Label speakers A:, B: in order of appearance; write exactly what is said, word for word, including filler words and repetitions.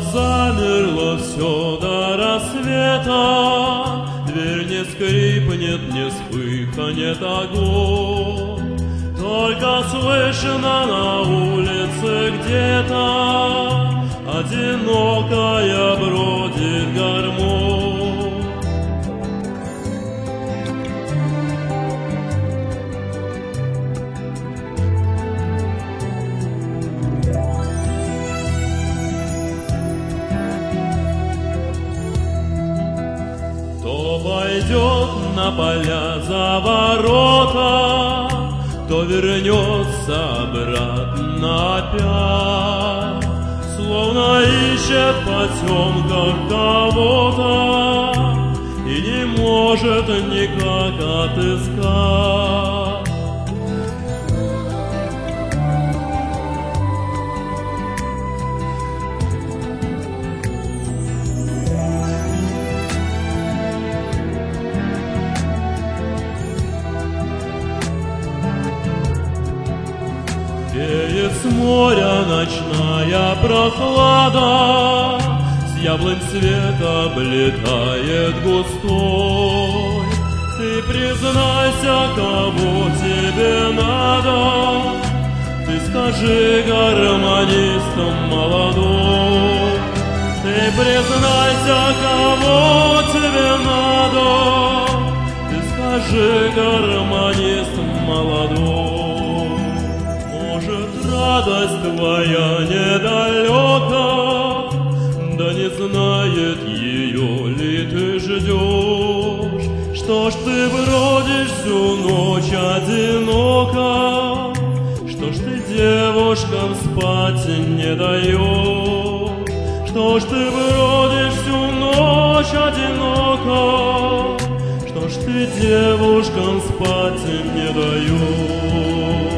A: замерло все до рассвета, дверь не скрипнет, не вспыхнет огонь, только слышно на улице где-то одинокая бродит гармонь. То пойдет на поля за ворота, то вернется обратно опять, словно ищет в потемках кого-то и не может никак отыскать. Веет с моря ночная прохлада, с яблонь цвет облетает густой. Ты признайся, кого тебе надо, ты скажи гармонистам молодой. Ты признайся, кого тебе надо, ты скажи гармонистам молодой. Может, радость твоя недалека, да не знает ее ли ты ждешь? Что ж ты бродишь всю ночь одиноко? Что ж ты девушкам спать не даешь? Что ж ты бродишь всю ночь одиноко? Что ж ты девушкам спать не даешь?